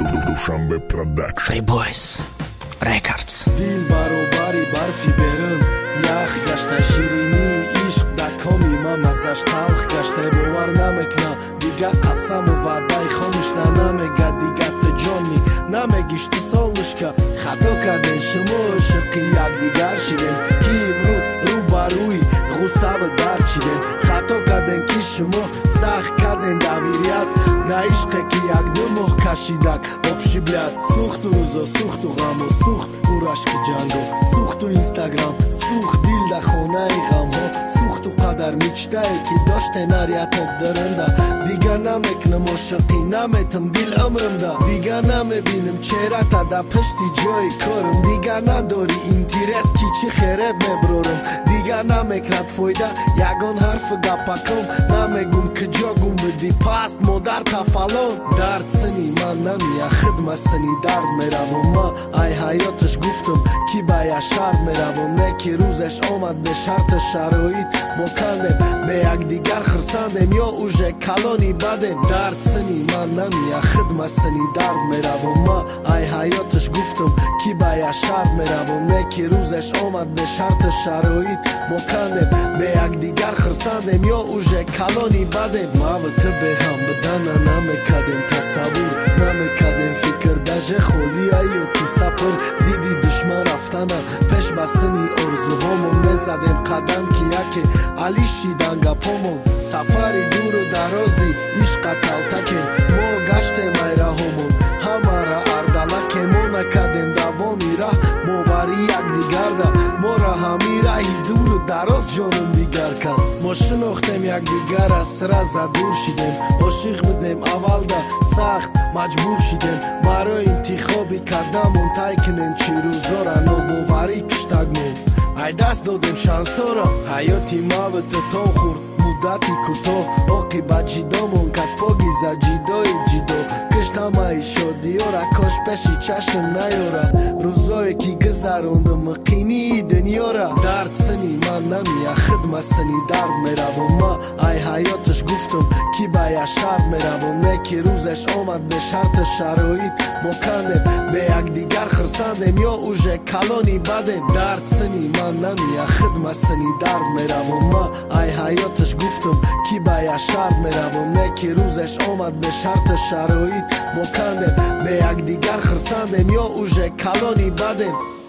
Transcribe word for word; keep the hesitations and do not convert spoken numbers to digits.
Dushanbe Production Free Boys Records Dil баробари барфи берун Ях гашта ширини ишқ да коми ма мазаш талх гашта бовар намекна дига қасаму ваъдаи хомӯшна намега дига ту ҷони намегиш ту солнышка хато кардем шумо ошиқи якдигар шидем ки имрӯз рӯ ба рӯи ғусаву дарчидем хато кардем ки шумо сахт кардем давирият на ишқе ки якду моҳ кашидак обши блят сухту рӯзо сухту ғаму сухт урашки ҷангу сухту инстаграм сухт дил да хонаи ғамҳо сухту қадар мечтае ки доште нариятат даранда дига намекунам ошиқӣ наметам дил умрымда дига намебинам чеҳрата да пишти ҷои корам дига надори интерес ки чӣ хереб меброрам дига намекунад фоида ягон ҳарфу гапаком намегум куҷо гум биди паст модар тафалон дард сини ман намия хидма сини дард меравам ма ай ҳаёташ гуфтам ки ба яшард меравам не ки рӯзеш омад бе шарту шароит мо кандем бе якдигар хурсандем ё уже калони бадем дард сини ман намия хидма сини дард меравам ма ай ҳаёташ гуфтам ки ба яшард меравам не ки рӯзеш омад бе шарту шароит мо кандем бе якдигар хурсандем ё уже калони бадем маву ту беҳам будана намекардем тасаввур намекардем фикр даже холия ё ки сапр зидди душман рафтана пеш ба сини орзуҳомон мезадем қадам ки яке алишидан гапомон сафари дуру дарози ишқа калтакем мо гаштем айраҳомон ҳамара ардалакем мо накардем давоми раҳ бовари якдигарда мора ҳами раҳи дуру дароз ҷонам дигар кард мо шинохтем якдигар аз сира задур шидем ошиқ будем аввалда сахт маҷбур шидем барои интихоби кардамон тай кунем чӣ рӯзора нобоварӣ киштагмон ай даст додем шансора ҳаёти маву ту то хурд муддати кӯтоҳ оқибат ҷидомон кад погиза ҷидои ҷидо кишт ҳамаи шодиёра кош пеши чашм наёра рӯзое ки гузарондам муқимии дуньёра дард сини ман намия хидма сини дард меравам ма ай ҳаёташ гуфтам ки ба яшард меравам не ки рӯзеш омад бе шарту шароит мо кандем бе якдигар хурсандем ё уже калони бадем дард сини ман намия хидма сини дард меравам ма ай ҳаёташ гуфтам ки ба яшард меравам не ки рӯзеш омад бе шарту шароит мо кандем бе якдигар хурсандем ё уже калони бадем